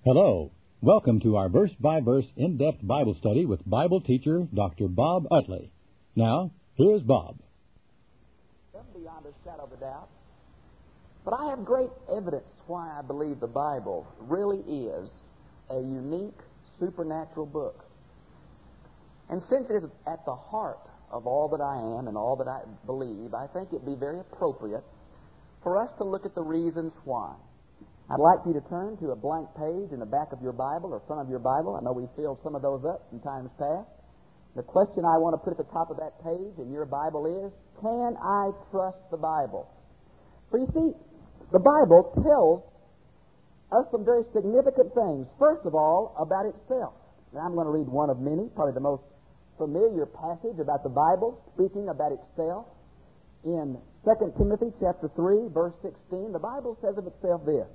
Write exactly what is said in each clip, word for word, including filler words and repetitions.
Hello. Welcome to our verse-by-verse in-depth Bible study with Bible teacher Doctor Bob Utley. Now, here's Bob. Beyond a shadow of a doubt. But I have great evidence why I believe the Bible really is a unique supernatural book. And since it is at the heart of all that I am and all that I believe, I think it would be very appropriate for us to look at the reasons why. I'd like you to turn to a blank page in the back of your Bible or front of your Bible. I know we filled some of those up in times past. The question I want to put at the top of that page in your Bible is, can I trust the Bible? For you see, the Bible tells us some very significant things. First of all, about itself. Now, I'm going to read one of many, probably the most familiar passage about the Bible, speaking about itself. In Second Timothy chapter three, verse sixteen, the Bible says of itself this: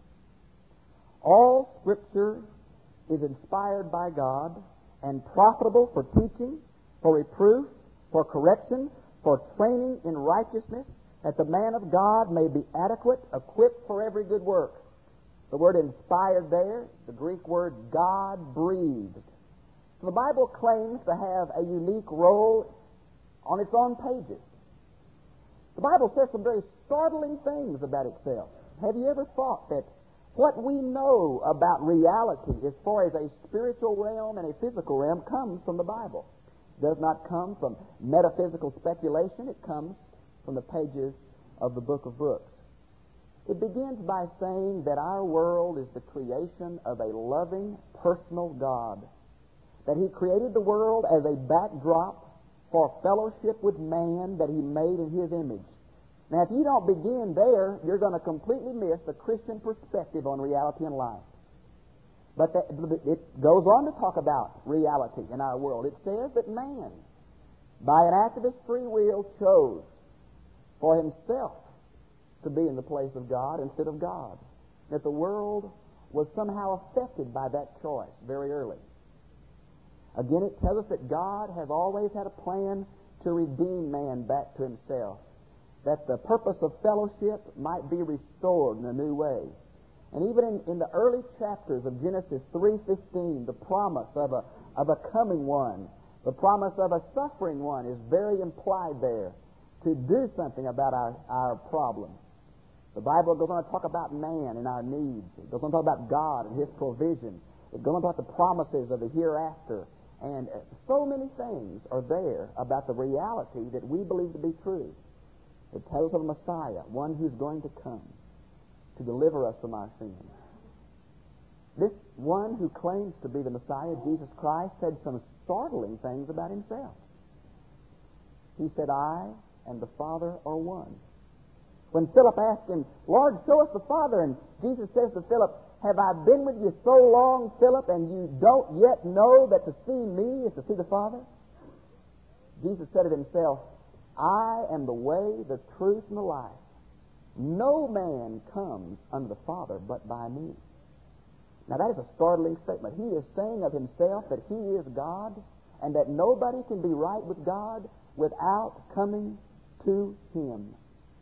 all Scripture is inspired by God and profitable for teaching, for reproof, for correction, for training in righteousness, that the man of God may be adequate, equipped for every good work. The word inspired there, the Greek word God-breathed. So the Bible claims to have a unique role on its own pages. The Bible says some very startling things about itself. Have you ever thought that what we know about reality as far as a spiritual realm and a physical realm comes from the Bible? It does not come from metaphysical speculation. It comes from the pages of the book of books. It begins by saying that our world is the creation of a loving, personal God, that He created the world as a backdrop for fellowship with man that He made in His image. Now, if you don't begin there, you're going to completely miss the Christian perspective on reality and life. But that, it goes on to talk about reality in our world. It says that man, by an act of his free will, chose for himself to be in the place of God instead of God. That the world was somehow affected by that choice very early. Again, it tells us that God has always had a plan to redeem man back to Himself, that the purpose of fellowship might be restored in a new way. And even in, in the early chapters of Genesis three fifteen, the promise of a, of a coming one, the promise of a suffering one is very implied there to do something about our, our problems. The Bible goes on to talk about man and our needs. It goes on to talk about God and His provision. It goes on to talk about the promises of the hereafter. And so many things are there about the reality that we believe to be true. It tells of a Messiah, one who's going to come to deliver us from our sins. This one who claims to be the Messiah, Jesus Christ, said some startling things about Himself. He said, I and the Father are one. When Philip asked Him, Lord, show us the Father, and Jesus says to Philip, have I been with you so long, Philip, and you don't yet know that to see me is to see the Father? Jesus said of Himself, I am the way, the truth, and the life. No man comes unto the Father but by me. Now that is a startling statement. He is saying of Himself that He is God and that nobody can be right with God without coming to Him.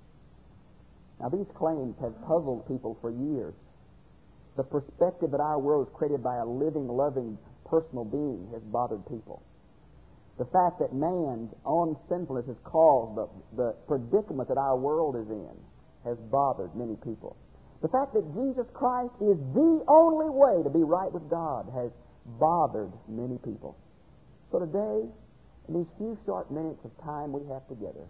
Now these claims have puzzled people for years. The perspective that our world is created by a living, loving, personal being has bothered people. The fact that man's own sinfulness has caused the, the predicament that our world is in has bothered many people. The fact that Jesus Christ is the only way to be right with God has bothered many people. So today, in these few short minutes of time we have together,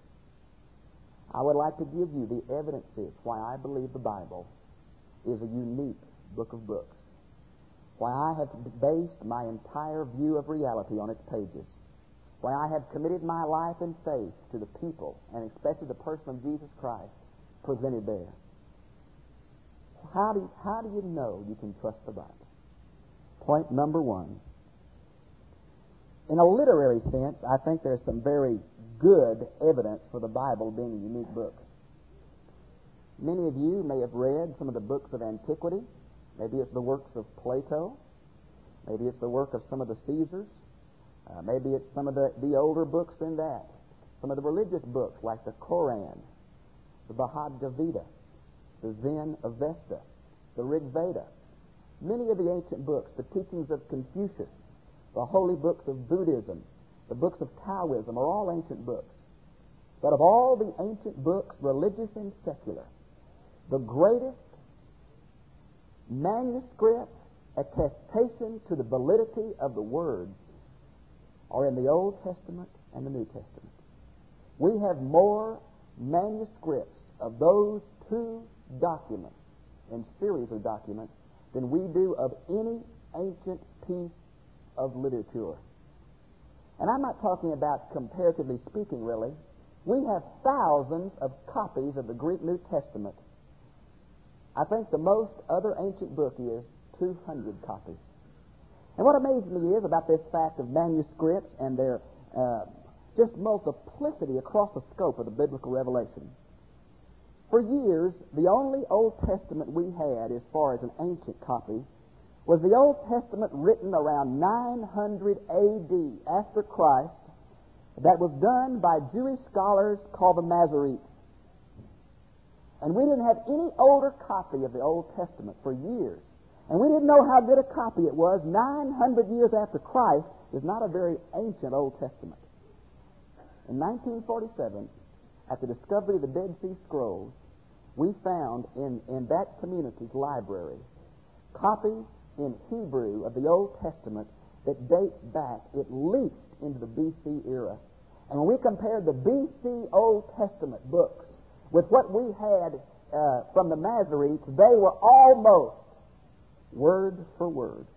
I would like to give you the evidences why I believe the Bible is a unique book of books, why I have based my entire view of reality on its pages, why I have committed my life in faith to the people, and especially the person of Jesus Christ presented there. How do you, how do you know you can trust the Bible? Point number one. In a literary sense, I think there's some very good evidence for the Bible being a unique book. Many of you may have read some of the books of antiquity. Maybe it's the works of Plato. Maybe it's the work of some of the Caesars. Uh, maybe it's some of the, the older books than that. Some of the religious books like the Koran, the Bhagavad Gita, the Zen Avesta, the Rig Veda. Many of the ancient books, the teachings of Confucius, the holy books of Buddhism, the books of Taoism, are all ancient books. But of all the ancient books, religious and secular, the greatest manuscript attestation to the validity of the words are in the Old Testament and the New Testament. We have more manuscripts of those two documents and series of documents than we do of any ancient piece of literature. And I'm not talking about comparatively speaking, really. We have thousands of copies of the Greek New Testament. I think the most other ancient book is two hundred copies. And what amazes me is about this fact of manuscripts and their uh, just multiplicity across the scope of the biblical revelation. For years, the only Old Testament we had as far as an ancient copy was the Old Testament written around nine hundred A D after Christ, that was done by Jewish scholars called the Masoretes. And we didn't have any older copy of the Old Testament for years. And we didn't know how good a copy it was. nine hundred years after Christ is not a very ancient Old Testament. In nineteen forty-seven, at the discovery of the Dead Sea Scrolls, we found in, in that community's library copies in Hebrew of the Old Testament that dates back at least into the B C era. And when we compared the B C Old Testament books with what we had uh, from the Masoretes, they were almost word for word.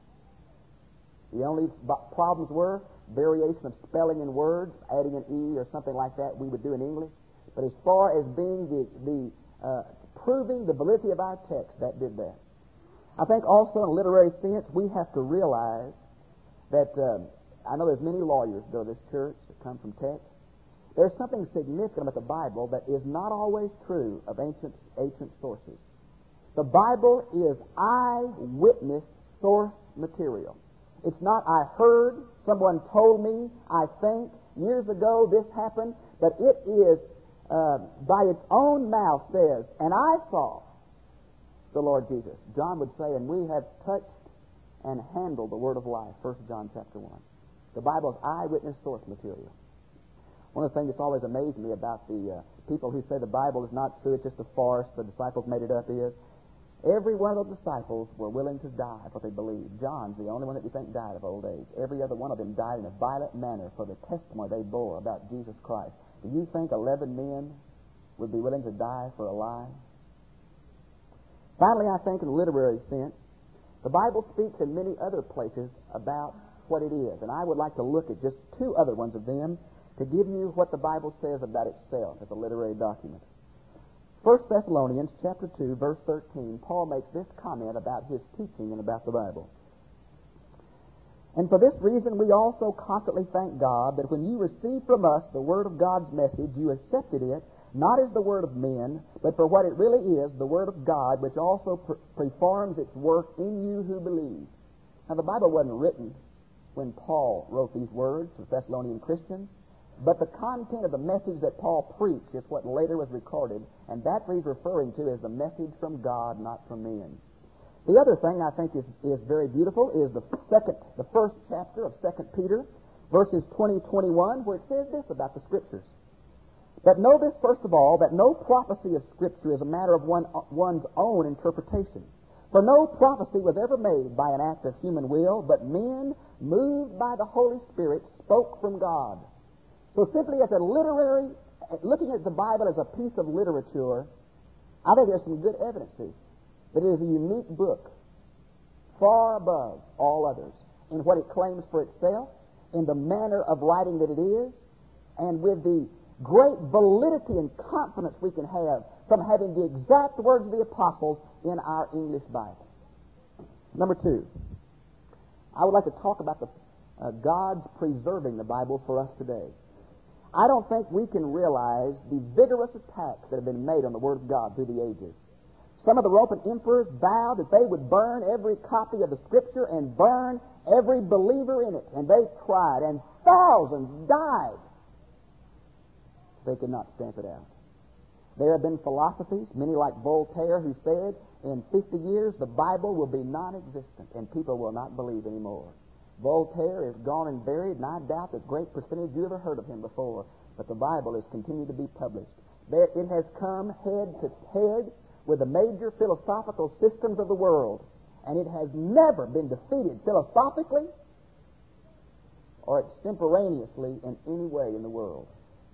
The only problems were variation of spelling in words, adding an E or something like that we would do in English. But as far as being the, the uh, proving the validity of our text, that did that. I think also in a literary sense, we have to realize that, uh, I know there's many lawyers go to this church that come from Tech. There's something significant about the Bible that is not always true of ancient, ancient sources. The Bible is eyewitness source material. It's not, I heard, someone told me, I think, years ago this happened, but it is, uh, by its own mouth says, and I saw the Lord Jesus. John would say, and we have touched and handled the word of life, First John chapter one. The Bible is eyewitness source material. One of the things that's always amazed me about the uh, people who say the Bible is not true, it's just a farce, the disciples made it up, is every one of those disciples were willing to die for what they believed. John's the only one that we think died of old age. Every other one of them died in a violent manner for the testimony they bore about Jesus Christ. Do you think eleven men would be willing to die for a lie? Finally, I think in a literary sense, the Bible speaks in many other places about what it is. And I would like to look at just two other ones of them to give you what the Bible says about itself as a literary document. First Thessalonians chapter two, verse thirteen, Paul makes this comment about his teaching and about the Bible. And for this reason we also constantly thank God that when you received from us the word of God's message, you accepted it, not as the word of men, but for what it really is, the word of God, which also per- performs its work in you who believe. Now the Bible wasn't written when Paul wrote these words to Thessalonian Christians, but the content of the message that Paul preached is what later was recorded, and that he's referring to as the message from God, not from men. The other thing I think is, is very beautiful is the second, the first chapter of Second Peter, verses twenty, twenty-one, where it says this about the Scriptures. But know this, first of all, that no prophecy of Scripture is a matter of one, one's own interpretation. For no prophecy was ever made by an act of human will, but men, moved by the Holy Spirit, spoke from God. So simply as a literary, looking at the Bible as a piece of literature, I think there's some good evidences that it is a unique book, far above all others, in what it claims for itself, in the manner of writing that it is, and with the great validity and confidence we can have from having the exact words of the apostles in our English Bible. Number two, I would like to talk about the uh, God's preserving the Bible for us today. I don't think we can realize the vigorous attacks that have been made on the Word of God through the ages. Some of the Roman emperors vowed that they would burn every copy of the Scripture and burn every believer in it, and they tried, and thousands died. They could not stamp it out. There have been philosophies, many like Voltaire, who said in fifty years, the Bible will be non-existent, and people will not believe anymore. Voltaire is gone and buried, and I doubt that great percentage you ever heard of him before, but the Bible has continued to be published. There, it has come head to head with the major philosophical systems of the world, and it has never been defeated philosophically or extemporaneously in any way in the world.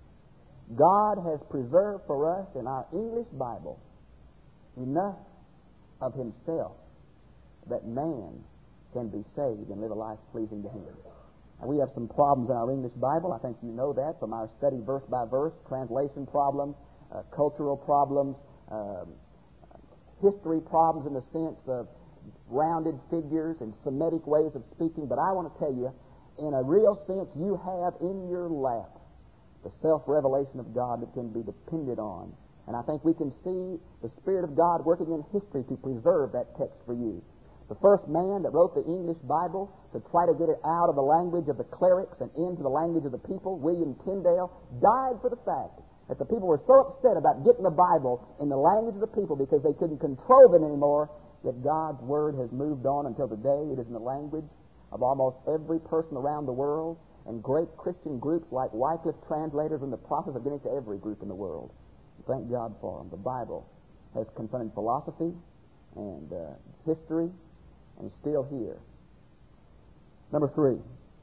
God has preserved for us in our English Bible enough of Himself that man can be saved and live a life pleasing to Him. And we have some problems in our English Bible. I think you know that from our study verse by verse, translation problems, uh, cultural problems, uh, history problems in the sense of rounded figures and Semitic ways of speaking. But I want to tell you, in a real sense, you have in your lap the self-revelation of God that can be depended on. And I think we can see the Spirit of God working in history to preserve that text for you. The first man that wrote the English Bible to try to get it out of the language of the clerics and into the language of the people, William Tyndale, died for the fact that the people were so upset about getting the Bible in the language of the people because they couldn't control it anymore, that God's Word has moved on until today. It is in the language of almost every person around the world, and great Christian groups like Wycliffe translators are in the process of getting it to every group in the world. Thank God for them. The Bible has confronted philosophy and uh, history, and is still here. Number three,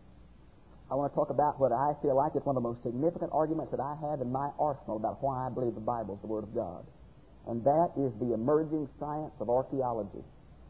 I want to talk about what I feel like is one of the most significant arguments that I have in my arsenal about why I believe the Bible is the Word of God. And that is the emerging science of archaeology.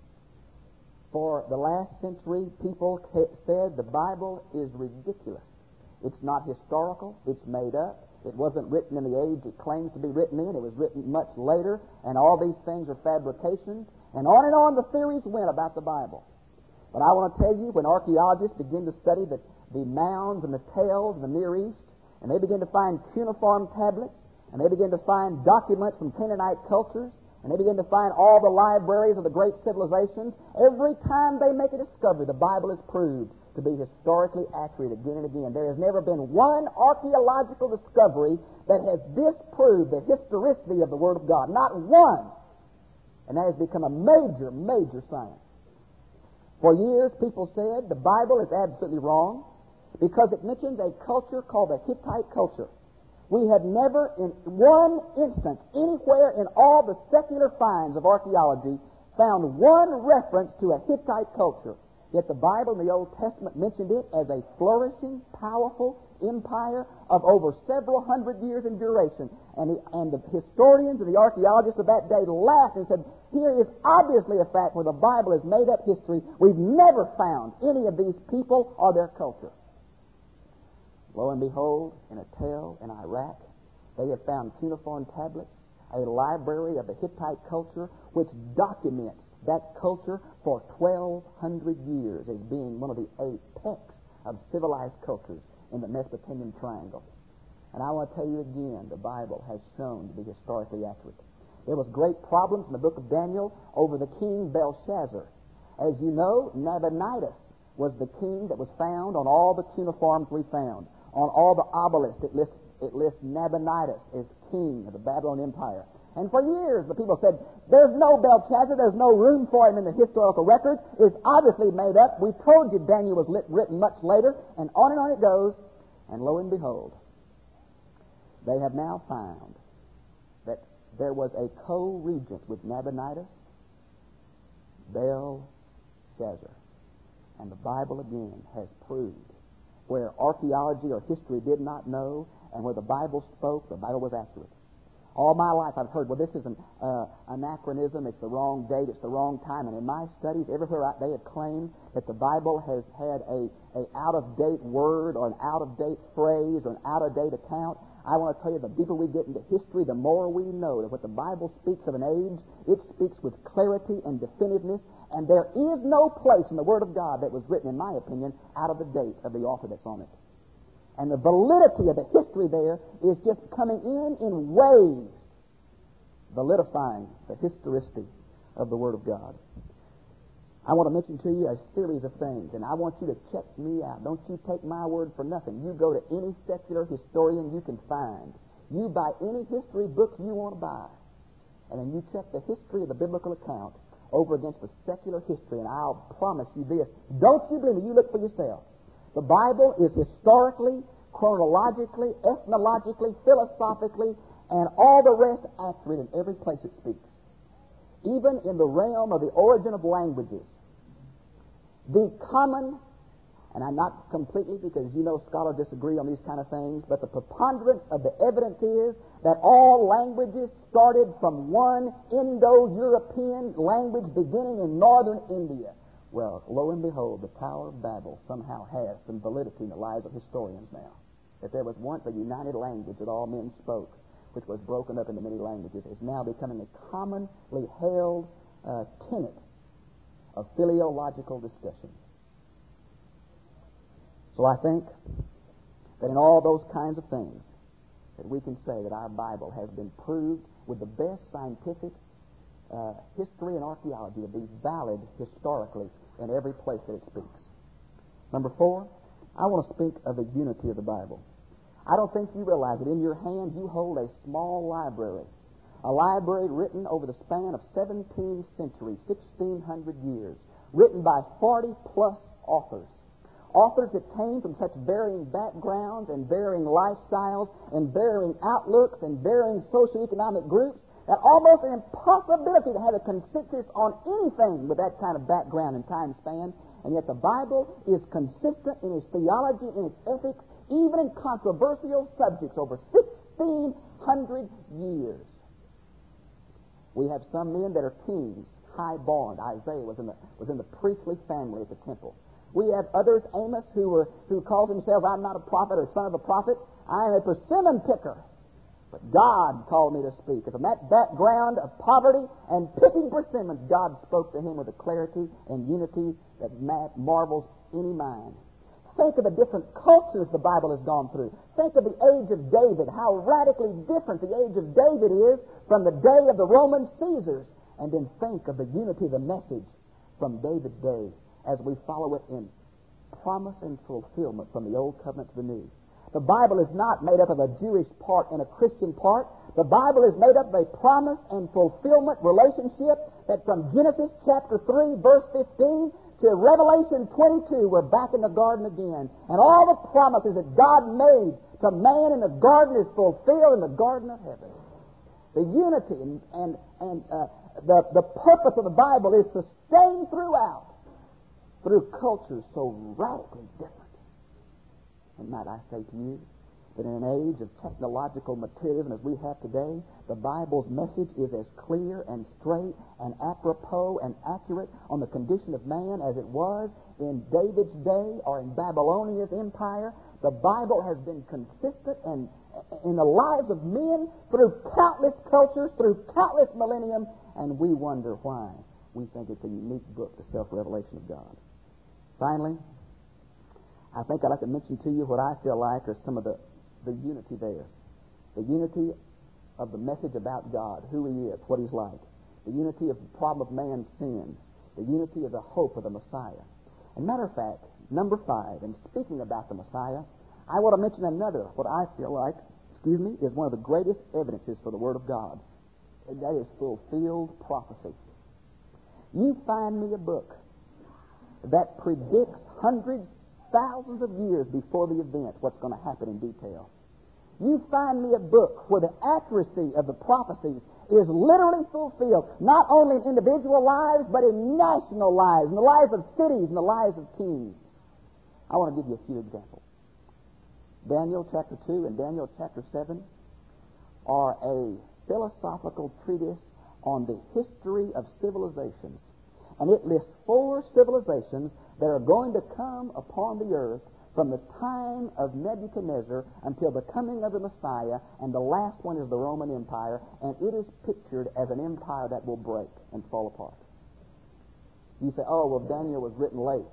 For the last century, people said the Bible is ridiculous. It's not historical. It's made up. It wasn't written in the age it claims to be written in. It was written much later, and all these things are fabrications. And on and on the theories went about the Bible. But I want to tell you, when archaeologists begin to study the, the mounds and the tales of the Near East, and they begin to find cuneiform tablets, and they begin to find documents from Canaanite cultures, and they begin to find all the libraries of the great civilizations, every time they make a discovery, the Bible is proved to be historically accurate again and again. There has never been one archaeological discovery that has disproved the historicity of the Word of God. Not one. And that has become a major, major science. For years, people said the Bible is absolutely wrong because it mentions a culture called the Hittite culture. We had never, in one instance, anywhere in all the secular finds of archaeology, found one reference to a Hittite culture. Yet the Bible in the Old Testament mentioned it as a flourishing, powerful empire of over several hundred years in duration. And the, and the historians and the archaeologists of that day laughed and said, here is obviously a fact where the Bible has made up history. We've never found any of these people or their culture. Lo and behold, in a tell in Iraq, they have found cuneiform tablets, a library of the Hittite culture, which documents that culture for twelve hundred years as being one of the apex of civilized cultures in the Mesopotamian Triangle. And I want to tell you again, the Bible has shown to be historically accurate. There was great problems in the book of Daniel over the king Belshazzar. As you know, Nabonidus was the king that was found on all the cuneiforms we found. On all the obelisks, it lists, it lists Nabonidus as king of the Babylon Empire. And for years, the people said, there's no Belshazzar, there's no room for him in the historical records. It's obviously made up. We told you Daniel was lit, written much later, and on and on it goes. And lo and behold, they have now found that there was a co-regent with Nabonidus, Belshazzar. And the Bible again has proved where archaeology or history did not know, and where the Bible spoke, the Bible was accurate. All my life I've heard, well, this is an uh, anachronism, it's the wrong date, it's the wrong time. And in my studies, everywhere I, they have claimed that the Bible has had a, a out-of-date word or an out-of-date phrase or an out-of-date account. I want to tell you, the deeper we get into history, the more we know that what the Bible speaks of an age, it speaks with clarity and definitiveness, and there is no place in the Word of God that was written, in my opinion, out of the date of the author that's on it. And the validity of the history there is just coming in in waves, validifying the historicity of the Word of God. I want to mention to you a series of things, and I want you to check me out. Don't you take my word for nothing. You go to any secular historian you can find. You buy any history book you want to buy. And then you check the history of the biblical account over against the secular history, and I'll promise you this. Don't you believe me? You look for yourself. The Bible is historically, chronologically, ethnologically, philosophically, and all the rest accurate in every place it speaks. Even in the realm of the origin of languages. The common, and I'm not completely, because you know scholars disagree on these kind of things, but the preponderance of the evidence is that all languages started from one Indo-European language beginning in northern India. Well, lo and behold, the Tower of Babel somehow has some validity in the lives of historians now. That there was once a united language that all men spoke, which was broken up into many languages, is now becoming a commonly held uh, tenet of philological discussion. So I think that in all those kinds of things, that we can say that our Bible has been proved with the best scientific uh, history and archaeology to be valid historically in every place that it speaks. Number four, I want to speak of the unity of the Bible. I don't think you realize that in your hand you hold a small library, a library written over the span of seventeen centuries, sixteen hundred years, written by forty plus authors. Authors that came from such varying backgrounds and varying lifestyles and varying outlooks and varying socioeconomic groups that almost an impossibility to have a consensus on anything with that kind of background and time span. And yet the Bible is consistent in its theology, in its ethics, even in controversial subjects over sixteen hundred years. We have some men that are kings, high-born. Isaiah was in the was in the priestly family at the temple. We have others, Amos, who were who calls themselves, I'm not a prophet or son of a prophet. I am a persimmon picker. But God called me to speak. And from that background of poverty and picking persimmons, God spoke to him with a clarity and unity that marvels any mind. Think of the different cultures the Bible has gone through. Think of the age of David, how radically different the age of David is from the day of the Roman Caesars. And then think of the unity of the message from David's day as we follow it in promise and fulfillment from the Old Covenant to the New. The Bible is not made up of a Jewish part and a Christian part. The Bible is made up of a promise and fulfillment relationship that from Genesis chapter three, verse fifteen, to Revelation twenty-two, we're back in the garden again. And all the promises that God made to man in the garden is fulfilled in the garden of heaven. The unity and, and, and uh, the, the purpose of the Bible is sustained throughout through cultures so radically different. And might I say to you that in an age of technological materialism as we have today, the Bible's message is as clear and straight and apropos and accurate on the condition of man as it was in David's day or in Babylonia's empire. The Bible has been consistent and in the lives of men through countless cultures, through countless millennium, and we wonder why we think it's a unique book, the self-revelation of God. Finally, I think I'd like to mention to you what I feel like are some of the, the unity there. The unity of the message about God, who He is, what He's like. The unity of the problem of man's sin. The unity of the hope of the Messiah. And matter of fact, number five, and speaking about the Messiah, I want to mention another, what I feel like, excuse me, is one of the greatest evidences for the Word of God. And that is fulfilled prophecy. You find me a book that predicts hundreds, thousands of years before the event what's going to happen in detail. You find me a book where the accuracy of the prophecies is literally fulfilled, not only in individual lives, but in national lives, in the lives of cities, and the lives of kings. I want to give you a few examples. Daniel chapter two and Daniel chapter seven are a philosophical treatise on the history of civilizations. And it lists four civilizations that are going to come upon the earth from the time of Nebuchadnezzar until the coming of the Messiah, and the last one is the Roman Empire, and it is pictured as an empire that will break and fall apart. You say, oh, well, Daniel was written late.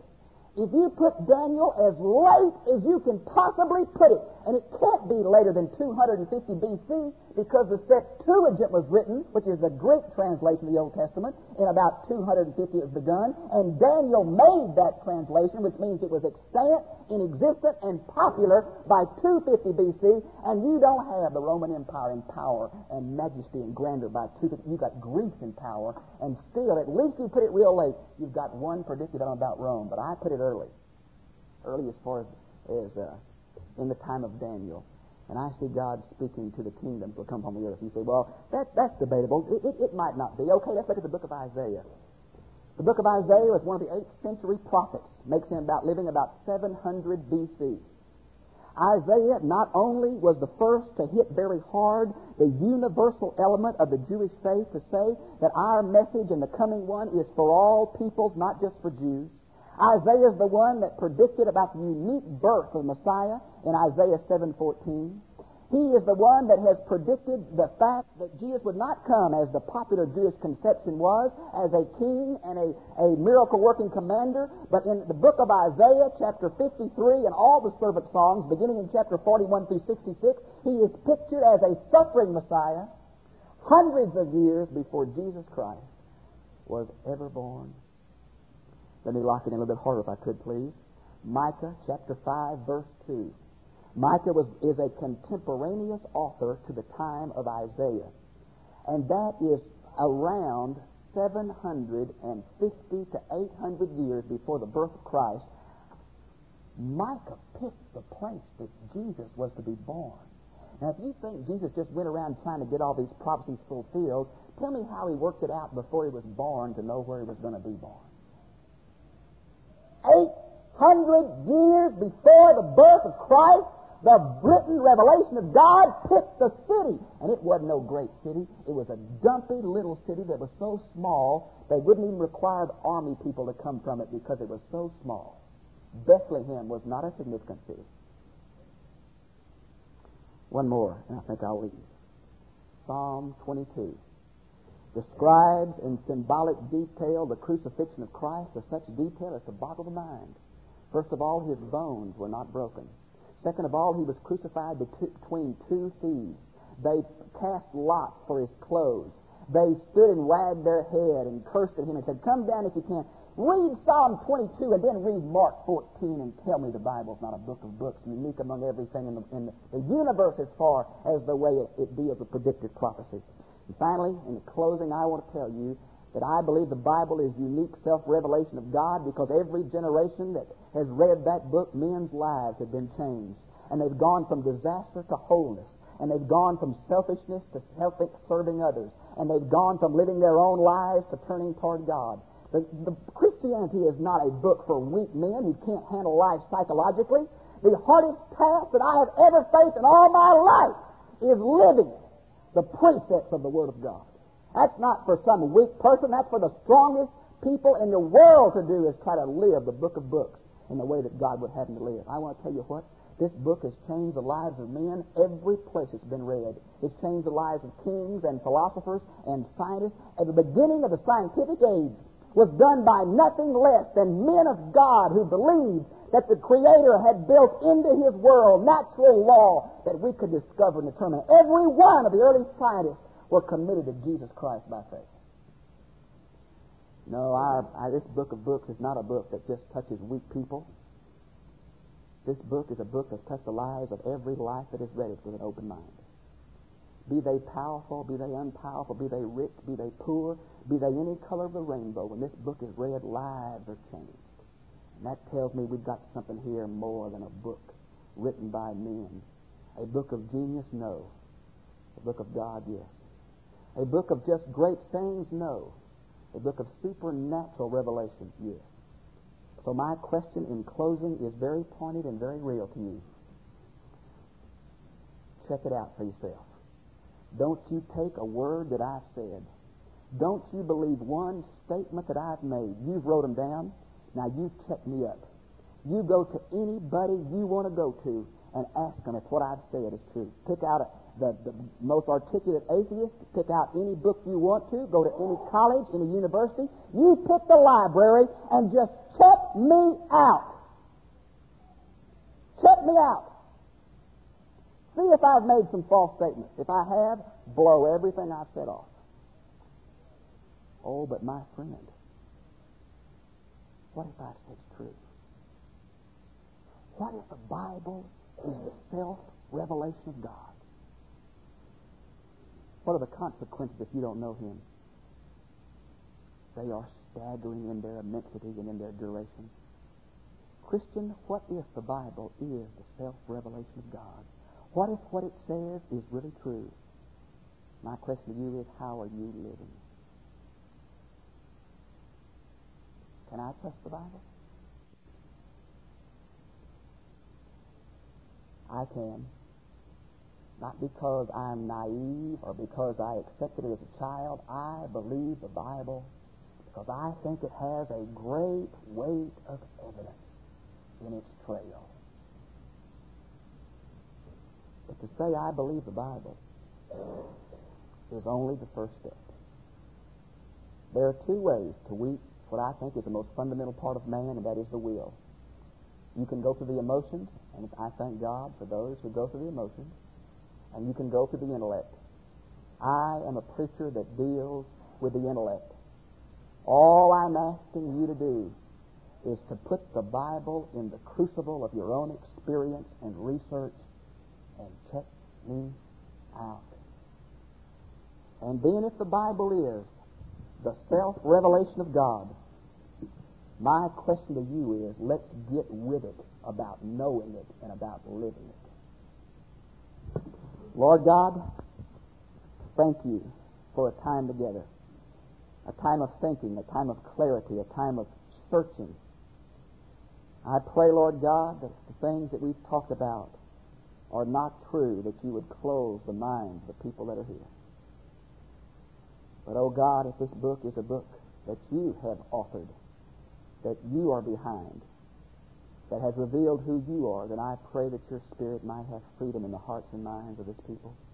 If you put Daniel as late as you can possibly put it, and it can't be later than two hundred fifty B C because the Septuagint was written, which is the Greek translation of the Old Testament, in about two hundred fifty it was begun, and Daniel made that translation, which means it was extant, in existent, and popular by two fifty B C, and you don't have the Roman Empire in power and majesty and grandeur by two fifty. You've got Greece in power, and still, at least you put it real late. You've got one predicted on about Rome, but I put it early. Early as far as, as uh, in the time of Daniel. And I see God speaking to the kingdoms that will come upon the earth. You say, well, that's, that's debatable. It, it, it might not be. Okay, let's look at the book of Isaiah. The book of Isaiah was one of the eighth century prophets. Makes him about living about seven hundred B C. Isaiah not only was the first to hit very hard the universal element of the Jewish faith, to say that our message in the coming one is for all peoples, not just for Jews. Isaiah is the one that predicted about the unique birth of Messiah in Isaiah seven fourteen. He is the one that has predicted the fact that Jesus would not come, as the popular Jewish conception was, as a king and a, a miracle-working commander, but in the book of Isaiah, chapter fifty-three, and all the servant songs, beginning in chapter forty-one through sixty-six, he is pictured as a suffering Messiah hundreds of years before Jesus Christ was ever born. Let me lock it in a little bit harder if I could, please. Micah chapter five, verse two. Micah was, is a contemporaneous author to the time of Isaiah. And that is around seven hundred fifty to eight hundred years before the birth of Christ. Micah picked the place that Jesus was to be born. Now, if you think Jesus just went around trying to get all these prophecies fulfilled, tell me how he worked it out before he was born to know where he was going to be born. Eight hundred years before the birth of Christ, the written revelation of God picked the city. And it wasn't no great city. It was a dumpy little city that was so small they wouldn't even require army people to come from it because it was so small. Bethlehem was not a significant city. One more, and I think I'll leave. Psalm twenty-two describes in symbolic detail the crucifixion of Christ to such detail as to boggle the mind. First of all, his bones were not broken. Second of all, he was crucified between two thieves. They cast lots for his clothes. They stood and wagged their head and cursed at him and said, "Come down if you can." Read Psalm twenty-two and then read Mark fourteen and tell me the Bible's not a book of books, unique among everything in the, in the, the universe as far as the way it, it deals with predictive prophecy. And finally, in the closing, I want to tell you that I believe the Bible is unique self-revelation of God because every generation that has read that book, men's lives have been changed. And they've gone from disaster to wholeness. And they've gone from selfishness to self-serving others. And they've gone from living their own lives to turning toward God. The, the Christianity is not a book for weak men who can't handle life psychologically. The hardest task that I have ever faced in all my life is living the precepts of the Word of God. That's not for some weak person. That's for the strongest people in the world to do, is try to live the book of books in the way that God would have them to live. I want to tell you what, this book has changed the lives of men every place it's been read. It's changed the lives of kings and philosophers and scientists. At the beginning of the scientific age was done by nothing less than men of God who believed that the Creator had built into His world natural law that we could discover and determine. Every one of the early scientists were committed to Jesus Christ by faith. No, our, our, this book of books is not a book that just touches weak people. This book is a book that's touched the lives of every life that has read it with an open mind. Be they powerful, be they unpowerful, be they rich, be they poor, be they any color of the rainbow, when this book is read, lives are changed. And that tells me we've got something here more than a book written by men. A book of genius? No. A book of God? Yes. A book of just great things? No. A book of supernatural revelation? Yes. So my question in closing is very pointed and very real to you. Check it out for yourself. Don't you take a word that I've said. Don't you believe one statement that I've made. You've wrote them down. Now you check me up. You go to anybody you want to go to and ask them if what I've said is true. Pick out a, the, the most articulate atheist. Pick out any book you want to. Go to any college, any university. You pick the library and just check me out. Check me out. See if I've made some false statements. If I have, blow everything I've said off. Oh, but my friend, what if I've said true? What if the Bible is the self-revelation of God? What are the consequences if you don't know Him? They are staggering in their immensity and in their duration. Christian, what if the Bible is the self-revelation of God? What if what it says is really true? My question to you is, how are you living? Can I trust the Bible? I can. Not because I'm naive or because I accepted it as a child. I believe the Bible because I think it has a great weight of evidence in its trail. But to say I believe the Bible is only the first step. There are two ways to reach what I think is the most fundamental part of man, and that is the will. You can go through the emotions, and I thank God for those who go through the emotions, and you can go through the intellect. I am a preacher that deals with the intellect. All I'm asking you to do is to put the Bible in the crucible of your own experience and research and check me out. And then if the Bible is the self-revelation of God, my question to you is, let's get with it about knowing it and about living it. Lord God, thank you for a time together, a time of thinking, a time of clarity, a time of searching. I pray, Lord God, that the things that we've talked about are not true, that you would close the minds of the people that are here. But, oh God, if this book is a book that you have authored, that you are behind, that has revealed who you are, then I pray that your Spirit might have freedom in the hearts and minds of this people.